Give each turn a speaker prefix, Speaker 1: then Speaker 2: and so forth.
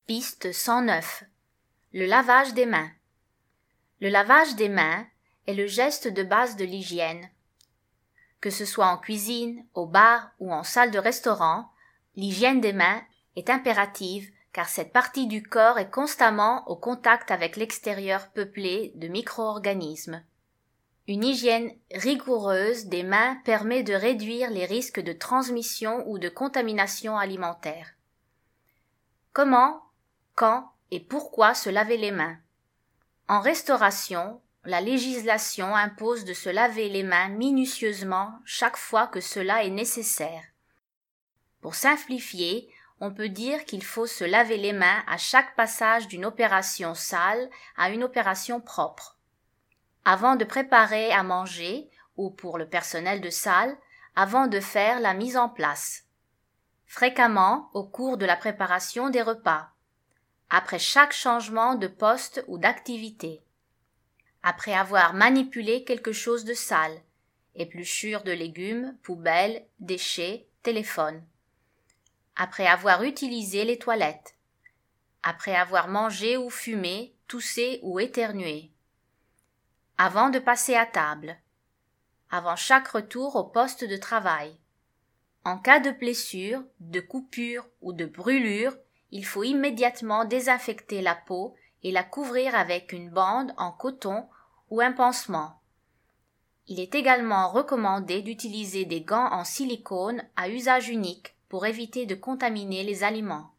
Speaker 1: Piste 109. Le lavage des mains. Le lavage des mains est le geste de base de l'hygiène. Que ce soit en cuisine, au bar ou en salle de restaurant, l'hygiène des mains est impérative car cette partie du corps est constamment au contact avec l'extérieur peuplé de micro-organismes. Une hygiène rigoureuse des mains permet de réduire les risques de transmission ou de contamination alimentaire. Comment, quand et pourquoi se laver les mains? En restauration, la législation impose de se laver les mains minutieusement chaque fois que cela est nécessaire. Pour simplifier, on peut dire qu'il faut se laver les mains à chaque passage d'une opération sale à une opération propre. Avant de préparer à manger, ou pour le personnel de salle, avant de faire la mise en place. Fréquemment au cours de la préparation des repas. Après chaque changement de poste ou d'activité. Après avoir manipulé quelque chose de sale, épluchure de légumes, poubelle, déchets, téléphone. Après avoir utilisé les toilettes. Après avoir mangé ou fumé, toussé ou éternué. Avant de passer à table. Avant chaque retour au poste de travail. En cas de blessure, de coupure ou de brûlure, il faut immédiatement désinfecter la peau et la couvrir avec une bande en coton ou un pansement. Il est également recommandé d'utiliser des gants en silicone à usage unique pour éviter de contaminer les aliments.